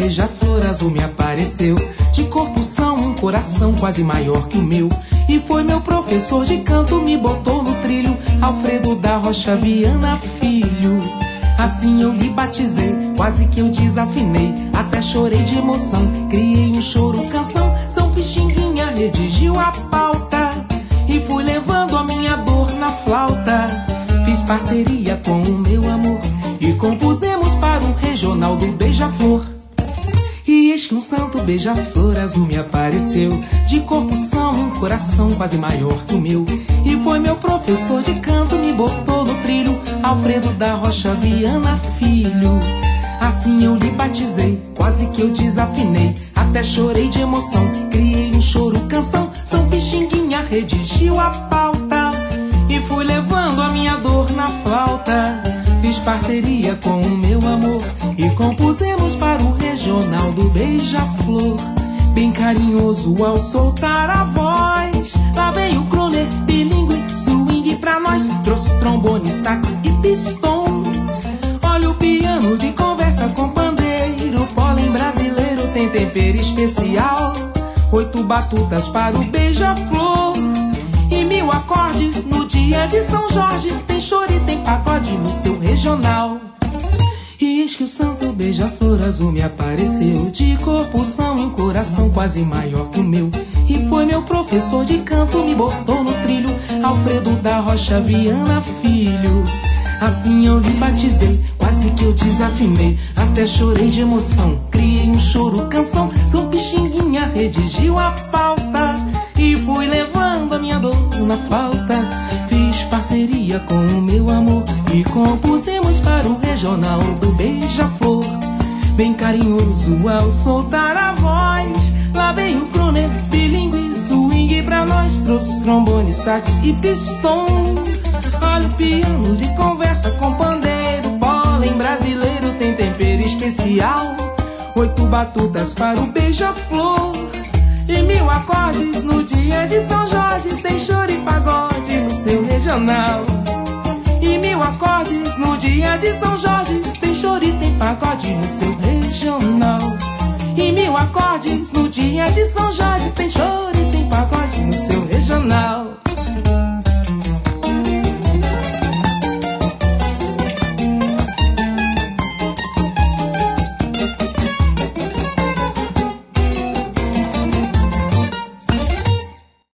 beija-flor azul me apareceu, de corpo são, um coração quase maior que o meu. E foi meu professor de canto, me botou no trilho, Alfredo da Rocha Viana Filho. Assim eu lhe batizei, quase que eu desafinei, até chorei de emoção, criei um choro canção. São Pixinguinha redigiu a pauta e fui levando a minha dor na flauta. Fiz parceria com o meu amor e compusemos para um regional do beija-flor. E eis que um santo beija-flor azul me apareceu, de corpo são, um coração quase maior que o meu. E foi meu professor de canto, me botou no trilho, Alfredo da Rocha Viana Filho. Assim eu lhe batizei, quase que eu desafinei, até chorei de emoção, criei um choro canção. São Pixinguinha redigiu a pauta e fui levando a minha dor na flauta. Fiz parceria com o meu amor e compusemos para o regional do beija-flor. Bem carinhoso ao soltar a voz, lá vem o croner bilíngue, swing pra nós. Trouxe trombone, sax e pistão. Olha o piano de conversa com pandeiro, pólen brasileiro tem tempero especial. 8 batutas para o beija-flor e 1000 acordes no dia de São Jorge. Tem choro e tem pagode no seu regional. E eis que o santo beija-flor azul me apareceu, de corpo são, um coração quase maior que o meu. E foi meu professor de canto, me botou no trilho, Alfredo da Rocha Viana Filho. Assim eu lhe batizei, quase que eu desafinei, até chorei de emoção, criei um choro canção. São Pixinguinha redigiu a pauta e fui levando a minha dor na flauta. Fiz parceria com o meu amor e compusemos para o regional do beija-flor. Bem carinhoso ao soltar a voz, lá vem o croner bilíngue, swing pra nós. Trouxe trombone, sax e pistão. Olha o piano de conversa com pandeiro, pólen brasileiro tem tempero especial. 8 batutas para o beija-flor e 1000 acordes no dia de São Jorge. Tem choro e pagode no seu regional. E 1000 acordes no dia de São Jorge. Tem choro e tem pagode no seu regional. E 1000 acordes no dia de São Jorge. Tem choro e tem pagode no seu regional.